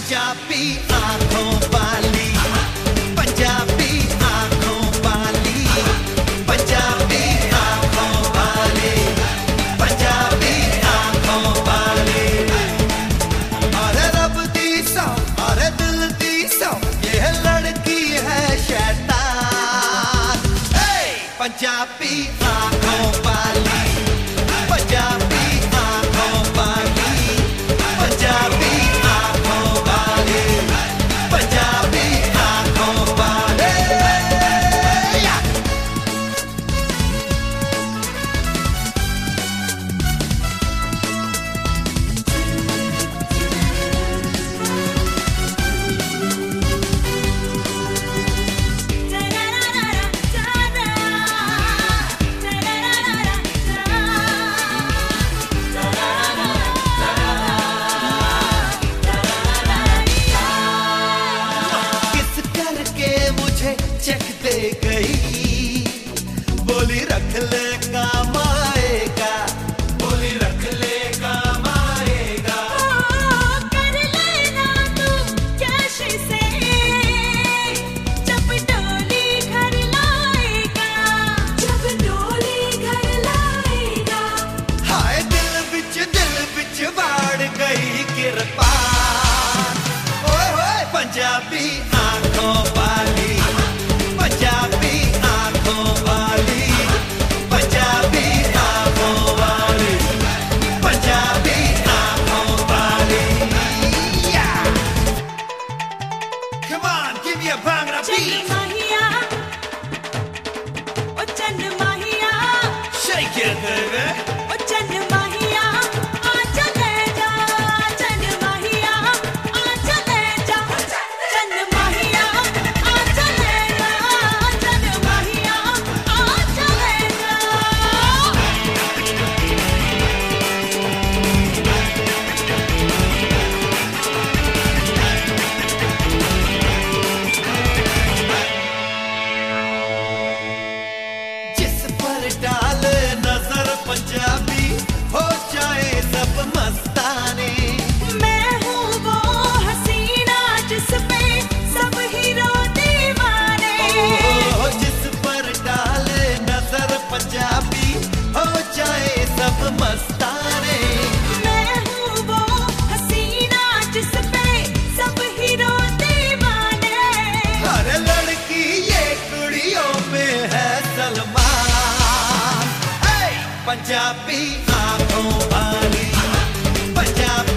पंजाबी आंखों वाली, पंजाबी आंखों वाली, पंजाबी आंखों वाली, पंजाबी आंखों वाली। अरे रब दी सौ, अरे दिल दी सौ, ये लड़की है शैतान। पंजाबी आंखों वाली, पंजाबी आंखों वाली, पंजाबी आंखों वाली, पंजाबी आंखों वाली। चेक दे गई, बोली रख ले काम आएगा, बोली रख ले काम आएगा। कर लेना तू कैश से, जब डोली घर लाएगा, जब डोली घर लाएगा। हाय दिल बिच बाढ़ गई किरपान। ओए होए पंजाबी आंखों वाली, पंजाबी आंखों वाली, पंजाबी आंखों वाली, पंजाबी आंखों वाली। Come on, give me a bang and a चन beat. माहिया, ओ चन माहिया, Shake it, baby. ओ चन माहिया, आ चले जा, चन माहिया, आ चले जा, चन माहिया, आ चले जा, चन माहिया, आ चले जा। जिस पर डाले नजर पंजाबी हो जाए सब मस्ताने। मैं हूँ वो हसीना जिस पे सब हीरो दीवाने। ओ, जिस पर डाले नजर पंजाबी हो जाए सब मस्ताने। मैं हूँ वो हसीना जिस पे सब हीरो दीवाने। हर लड़की ये कुड़ियों में है सलमान। पंजाबी आंखों वाली, पंजाबी